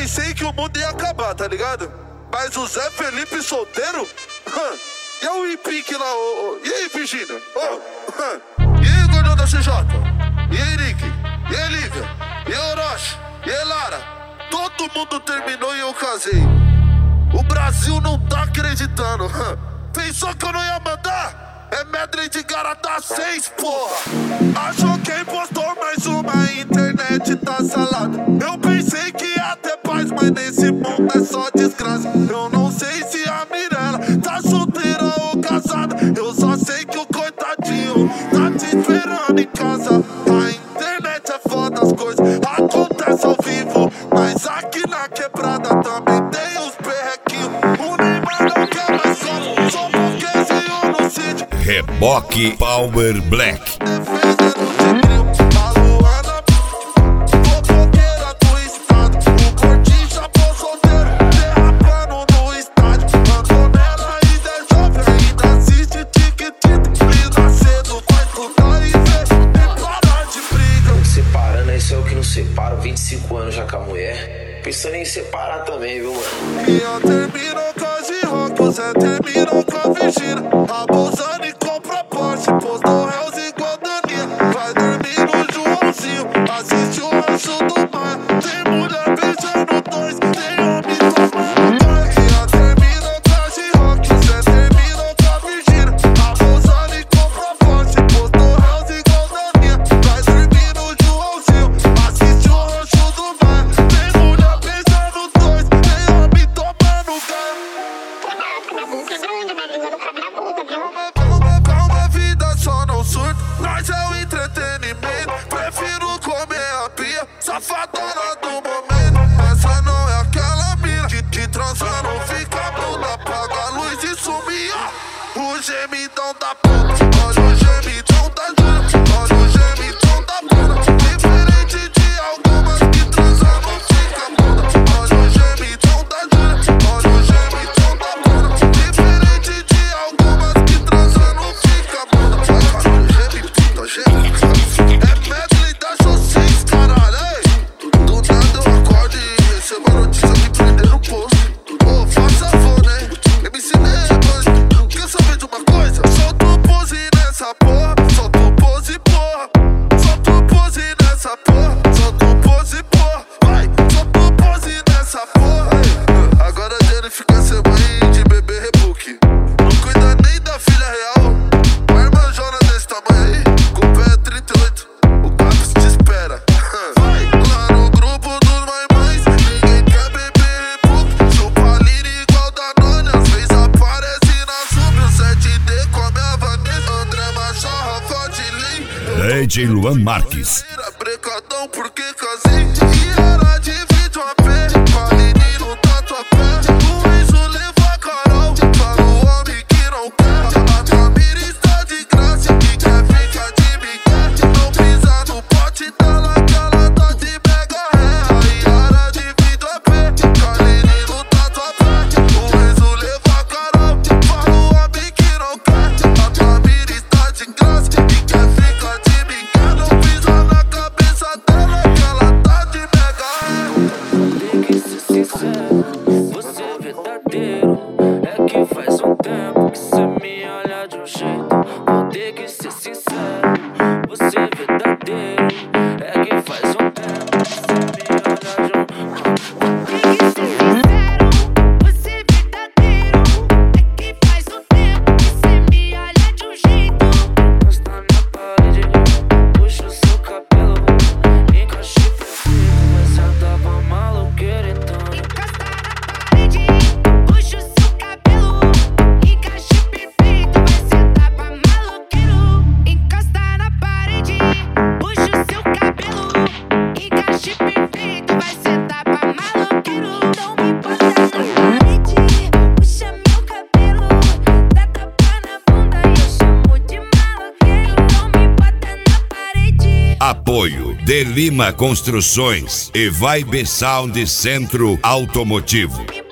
pensei que o mundo ia acabar, tá ligado? Mas o Zé Felipe solteiro? E o Ipique lá, e aí, Virgínia? E aí, gordão da CJ? E aí, Nick? E aí, Lívia? E aí, Orochi? E aí, Lara? Todo mundo terminou e eu casei. O Brasil não tá acreditando. Pensou que eu não ia mandar? É medley de Garota 6, porra. Achou que impostor mais uma, a internet tá salada. Eu pensei que ia ter paz, mas nesse mundo é só desgraça. Eu não sei se a Mirella tá solteira ou casada. Eu só sei que o coitadinho tá te esperando em casa. A internet é foda, as coisas acontecem ao vivo, mas aqui na quebrada também tem os perrequinhos. O Neymar não quer mais só porque se eu no sítio. Reboque Power Black. Separo 25 anos já com a mulher. Pensando em separar também, viu, mano? Minha terminou com a G-Rock, o Zé terminou com a Virgínia. Abusando e compra Porsche, postou réus igual Daninha. Vai dormir no Joãozinho, assiste o Rancho do Mar. Tem mulher beijando dois, tem homem tomando dois. Minha terminou com a G-Rock, o Zé terminou com a Virgínia. Abusando e compra Porsche, postou réus igual Daninha. Vai dormir no Joãozinho, assiste o Rancho do Mar. Tem mulher beijando dois, tem homem tomando gás. Calma, vida só não surta. Nós é o entretenimento. Prefiro comer a pia, safadona do momento. Essa não é aquela mina que transa, não fica bunda, apaga a luz e sumia. O gemidão da puta, olha o gemidão da Júlia, olha o gemidão da puta. Diferente de algumas que transam, não fica bunda. Olha o gemidão da Júlia, olha o gemidão da puta. Diferente de algumas que transam, não fica bunda. Olha o gemidão, é medley da J6, caralho, ei. Do nada eu acordo e recebo a notícia que prenderam o posto. Ô, faz favor, né? MC Neymar, quer saber de uma coisa? Solta o pose nessa porra, solta o pose, porra. Solta o pose nessa porra, solta o pose, porra. Vai, solta o pose nessa porra. Ei, agora a Jenny fica sem mãe de bebê rebook. Não cuida nem da filha real. Uma irmãzona desse tamanho aí, com o pé 38, o papo te espera. Vai, lá no grupo dos maimães, ninguém quer beber rebook. Chupa lira igual Danone, às vezes aparece na sub. O 7D come a Vanessa, André Machorra, Fodilin. DJ Luan Marques. Brecadão porque casei e era de vídeo a pé. Paline no tatuapé, o Enzo leva a Carol. Fala o homem que não quer, a Camila está de graça. Que quer ficar de Miguel, não pisa no pote dela que ela tá de mega ré. Aí era de vídeo a pé, Paline no tatuapé, o Enzo leva a Carol. Fala o homem que não quer, a Camila está de graça. Que quer ficar de Miguel, não pisa na cabeça dela que ela tá de mega ré. Tem que ser sincero, você é verdadeiro. É que faz um tempo que cê me olha de um jeito. Vou ter que ser sincero, você é verdadeiro. É que faz um tempo que cê me olha de um jeito. Tem que ser sincero, você é verdadeiro. É que faz um tempo que cê me olha de um jeito. Encosta na parede, puxa o seu cabelo, encaixe perfeito, vai sentar pra maloqueira então. Encosta na parede, puxa o seu cabelo, encaixe perfeito, vai sentar pra maloqueiro. Encosta na parede, puxa o seu cabelo, encaixe perfeito, vai sentar pra maloqueiro. Não me bota na parede, puxa meu cabelo, dá tapa na bunda e eu chamo de maloqueiro. Não me bota na parede. Apoio de Lima Construções e Vibe Sound Centro Automotivo.